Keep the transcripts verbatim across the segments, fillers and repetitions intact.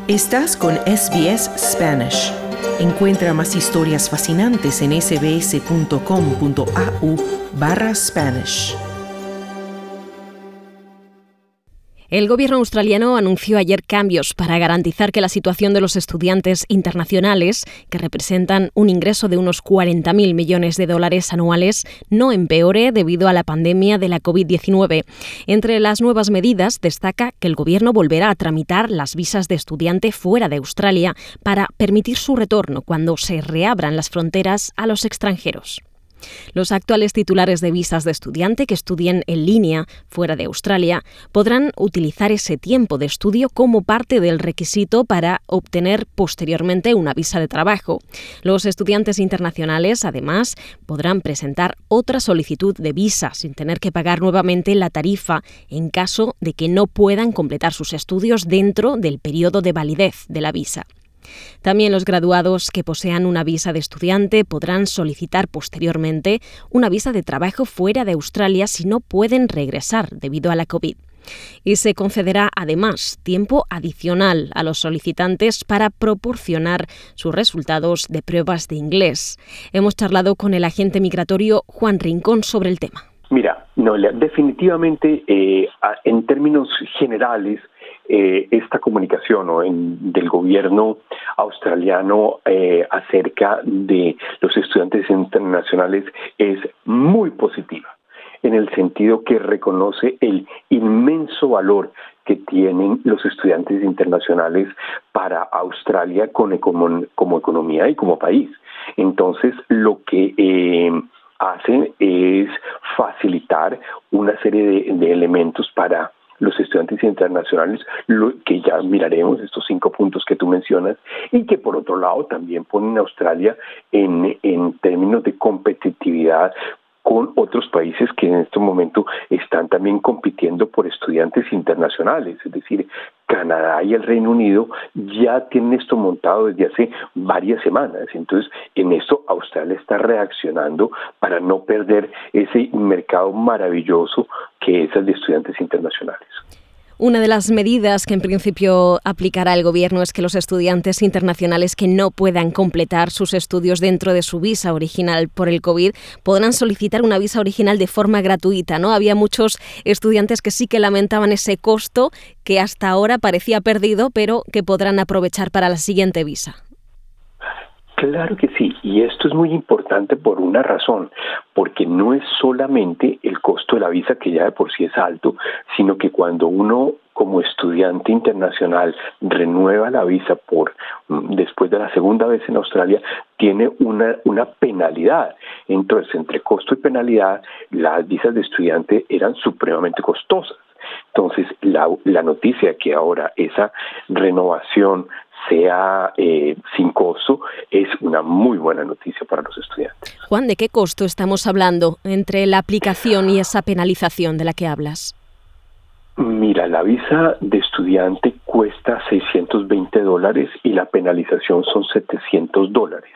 Estás con S B S Spanish. Encuentra más historias fascinantes en sbs.com.au barra Spanish. El gobierno australiano anunció ayer cambios para garantizar que la situación de los estudiantes internacionales, que representan un ingreso de unos cuarenta mil millones de dólares anuales, no empeore debido a la pandemia de la covid diecinueve. Entre las nuevas medidas destaca que el gobierno volverá a tramitar las visas de estudiante fuera de Australia para permitir su retorno cuando se reabran las fronteras a los extranjeros. Los actuales titulares de visas de estudiante que estudien en línea fuera de Australia podrán utilizar ese tiempo de estudio como parte del requisito para obtener posteriormente una visa de trabajo. Los estudiantes internacionales, además, podrán presentar otra solicitud de visa sin tener que pagar nuevamente la tarifa en caso de que no puedan completar sus estudios dentro del periodo de validez de la visa. También los graduados que posean una visa de estudiante podrán solicitar posteriormente una visa de trabajo fuera de Australia si no pueden regresar debido a la COVID. Y se concederá además tiempo adicional a los solicitantes para proporcionar sus resultados de pruebas de inglés. Hemos charlado con el agente migratorio Juan Rincón sobre el tema. Mira, Noelia, definitivamente eh, en términos generales, Eh, esta comunicación ¿no? en, del gobierno australiano eh, acerca de los estudiantes internacionales es muy positiva, en el sentido que reconoce el inmenso valor que tienen los estudiantes internacionales para Australia con, como, como economía y como país. Entonces, lo que eh, hacen es facilitar una serie de, de elementos para los estudiantes internacionales, lo que ya miraremos, estos cinco puntos que tú mencionas, y que por otro lado también ponen a Australia en, en términos de competitividad con otros países que en este momento están también compitiendo por estudiantes internacionales, es decir, Canadá y el Reino Unido ya tienen esto montado desde hace varias semanas. Entonces, en esto Australia está reaccionando para no perder ese mercado maravilloso que es el de estudiantes internacionales. Una de las medidas que en principio aplicará el gobierno es que los estudiantes internacionales que no puedan completar sus estudios dentro de su visa original por el COVID podrán solicitar una visa original de forma gratuita, ¿no? Había muchos estudiantes que sí que lamentaban ese costo que hasta ahora parecía perdido, pero que podrán aprovechar para la siguiente visa. Claro que sí, y esto es muy importante por una razón, porque no es solamente el costo de la visa, que ya de por sí es alto, sino que cuando uno como estudiante internacional renueva la visa por después de la segunda vez en Australia, tiene una, una penalidad. Entonces, entre costo y penalidad, las visas de estudiante eran supremamente costosas. Entonces, la, la noticia que ahora esa renovación sea eh, sin costo es una muy buena noticia para los estudiantes. Juan, ¿de qué costo estamos hablando entre la aplicación y esa penalización de la que hablas? Mira, la visa de estudiante cuesta seiscientos veinte dólares y la penalización son setecientos dólares.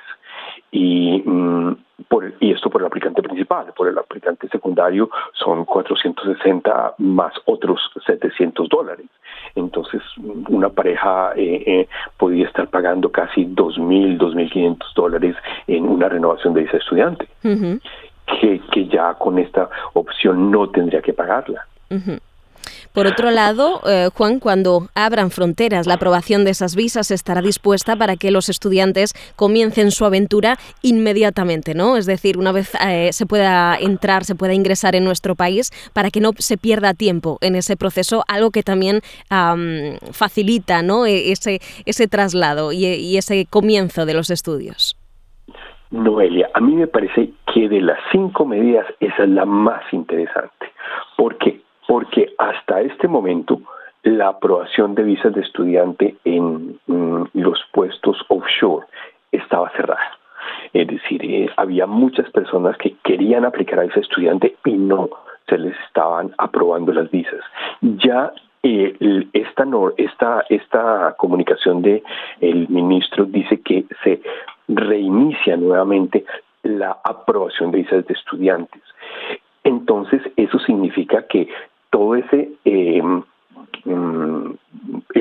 Y, mm, por, y esto por el aplicante principal. Por el aplicante secundario son cuatrocientos sesenta más otros setecientos dólares. Entonces, una pareja eh, eh, podría estar pagando casi dos mil, dos mil quinientos dólares en una renovación de visa de estudiante, uh-huh. que, que ya con esta opción no tendría que pagarla. Uh-huh. Por otro lado, eh, Juan, cuando abran fronteras, la aprobación de esas visas estará dispuesta para que los estudiantes comiencen su aventura inmediatamente, ¿no? Es decir, una vez eh, se pueda entrar, se pueda ingresar en nuestro país, para que no se pierda tiempo en ese proceso, algo que también um, facilita, ¿no? ese, ese traslado y, y ese comienzo de los estudios. Noelia, a mí me parece que de las cinco medidas esa es la más interesante. ¿Por qué? Porque hasta este momento la aprobación de visas de estudiante en mm, los puestos offshore estaba cerrada. Es decir, eh, había muchas personas que querían aplicar a visa de estudiante y no se les estaban aprobando las visas. Ya eh, esta, no, esta, esta comunicación de el ministro dice que se reinicia nuevamente la aprobación de visas de estudiantes. Entonces, eso significa que todo ese eh, esa pista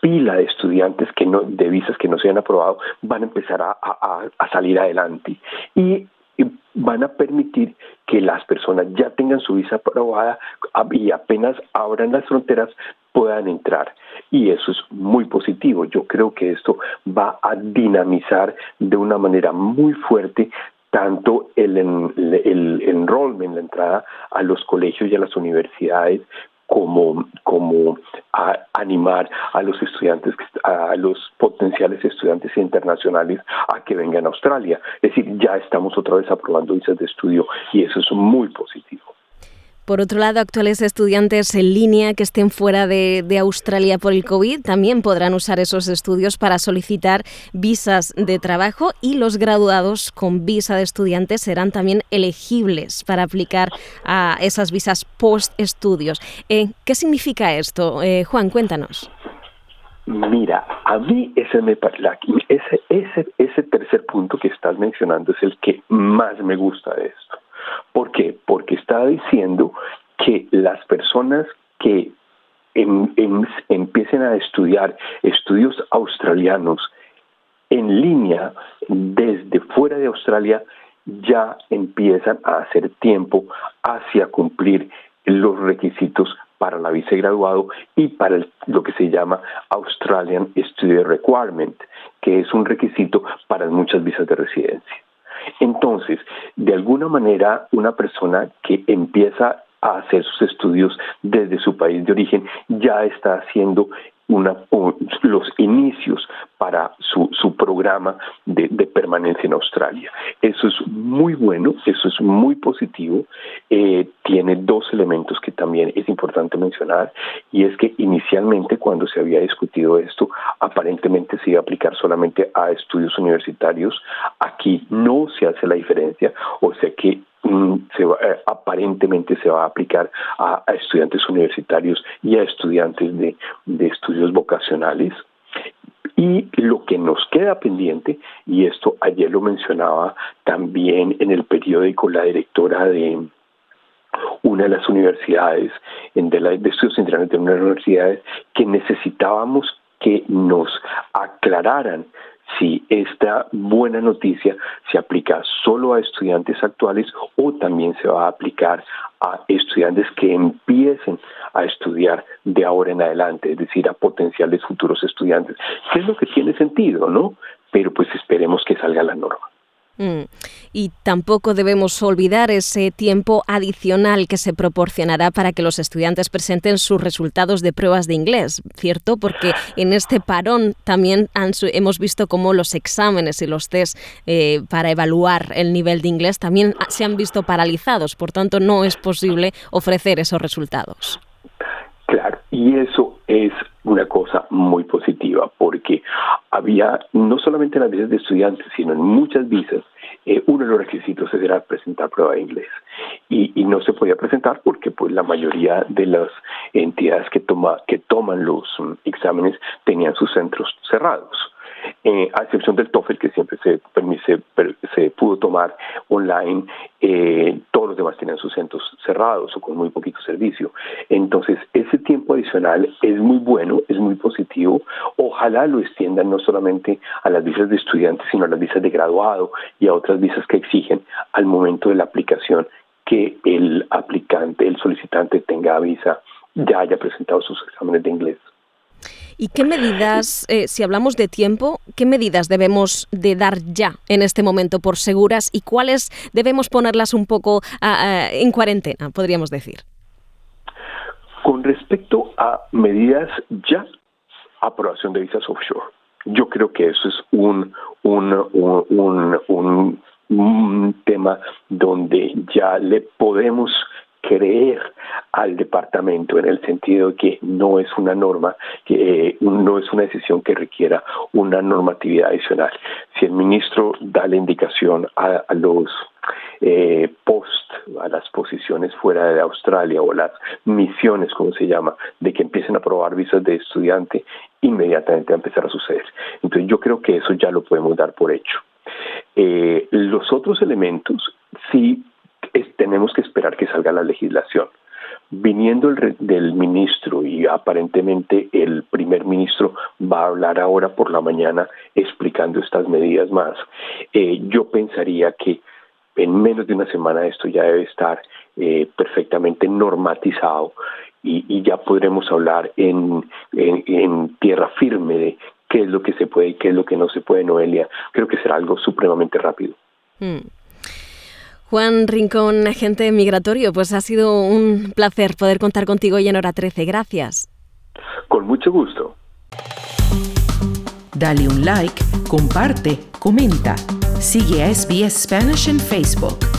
pila de estudiantes que no, de visas que no se han aprobado van a empezar a, a, a salir adelante y, y van a permitir que las personas ya tengan su visa aprobada y apenas abran las fronteras puedan entrar. Y eso es muy positivo. Yo creo que esto va a dinamizar de una manera muy fuerte tanto el, el, el enrollment, la entrada a los colegios y a las universidades, como, como a animar a los estudiantes, a los potenciales estudiantes internacionales a que vengan a Australia. Es decir, ya estamos otra vez aprobando visas de estudio y eso es muy positivo. Por otro lado, actuales estudiantes en línea que estén fuera de, de Australia por el COVID también podrán usar esos estudios para solicitar visas de trabajo y los graduados con visa de estudiante serán también elegibles para aplicar a esas visas post-estudios. Eh, ¿Qué significa esto? Eh, Juan, cuéntanos. Mira, a mí ese, me, ese, ese, ese tercer punto que estás mencionando es el que más me gusta de esto. ¿Por qué? Porque está diciendo que las personas que en, en, empiecen a estudiar estudios australianos en línea desde fuera de Australia ya empiezan a hacer tiempo hacia cumplir los requisitos para la visa de graduado y para el, lo que se llama Australian Student Requirement, que es un requisito para muchas visas de residencia. Entonces, de alguna manera, una persona que empieza a hacer sus estudios desde su país de origen ya está haciendo una, los inicios para su, su programa de, de permanencia en Australia. Eso es muy bueno, eso es muy positivo. Eh, tiene dos elementos que también es importante mencionar, y es que inicialmente cuando se había discutido esto, aparentemente se iba a aplicar solamente a estudios universitarios. Aquí no se hace la diferencia, o sea que Se va, eh, aparentemente se va a aplicar a, a estudiantes universitarios y a estudiantes de, de estudios vocacionales. Y lo que nos queda pendiente, y esto ayer lo mencionaba también en el periódico la directora de una de las universidades, de, la, de estudios centrales de una de las universidades, que necesitábamos que nos aclararan si esta buena noticia se aplica solo a estudiantes actuales o también se va a aplicar a estudiantes que empiecen a estudiar de ahora en adelante, es decir, a potenciales futuros estudiantes. Que es lo que tiene sentido, ¿no? Pero pues esperemos que salga la norma. Mm. Y tampoco debemos olvidar ese tiempo adicional que se proporcionará para que los estudiantes presenten sus resultados de pruebas de inglés, ¿cierto? Porque en este parón también han, hemos visto cómo los exámenes y los test eh, para evaluar el nivel de inglés también se han visto paralizados, por tanto no es posible ofrecer esos resultados. Claro, y eso es una cosa muy positiva, porque había, no solamente en las visas de estudiantes, sino en muchas visas, eh, uno de los requisitos era presentar prueba de inglés. Y, y no se podía presentar porque pues la mayoría de las entidades que, toma, que toman los um, exámenes tenían sus centros cerrados. Eh, a excepción del TOEFL, que siempre se, se, se pudo tomar online, eh, todos los demás tenían sus centros cerrados o con muy poquito servicio. Entonces, ese tiempo adicional es muy bueno, es muy positivo. Ojalá lo extiendan no solamente a las visas de estudiantes, sino a las visas de graduado y a otras visas que exigen al momento de la aplicación que el aplicante, el solicitante tenga visa, ya haya presentado sus exámenes de inglés. ¿Y qué medidas, eh, si hablamos de tiempo, qué medidas debemos de dar ya en este momento por seguras y cuáles debemos ponerlas un poco a, a, en cuarentena, podríamos decir? Con respecto a medidas ya, aprobación de visas offshore. Yo creo que eso es un, un, un, un, un, un tema donde ya le podemos creer al departamento en el sentido de que no es una norma, que eh, no es una decisión que requiera una normatividad adicional. Si el ministro da la indicación a, a los eh, post, a las posiciones fuera de Australia o las misiones, como se llama, de que empiecen a aprobar visas de estudiante, inmediatamente va a empezar a suceder. Entonces yo creo que eso ya lo podemos dar por hecho. Eh, los otros elementos sí es, tenemos que esperar que salga la legislación, viniendo el, del ministro, y aparentemente el primer ministro va a hablar ahora por la mañana explicando estas medidas más, eh, yo pensaría que en menos de una semana esto ya debe estar eh, perfectamente normatizado y, y ya podremos hablar en, en, en tierra firme de qué es lo que se puede y qué es lo que no se puede, Noelia. Creo que será algo supremamente rápido. Mm. Juan Rincón, agente migratorio, pues ha sido un placer poder contar contigo hoy en Hora trece. Gracias. Con mucho gusto. Dale un like, comparte, comenta. Sigue a S B S Spanish en Facebook.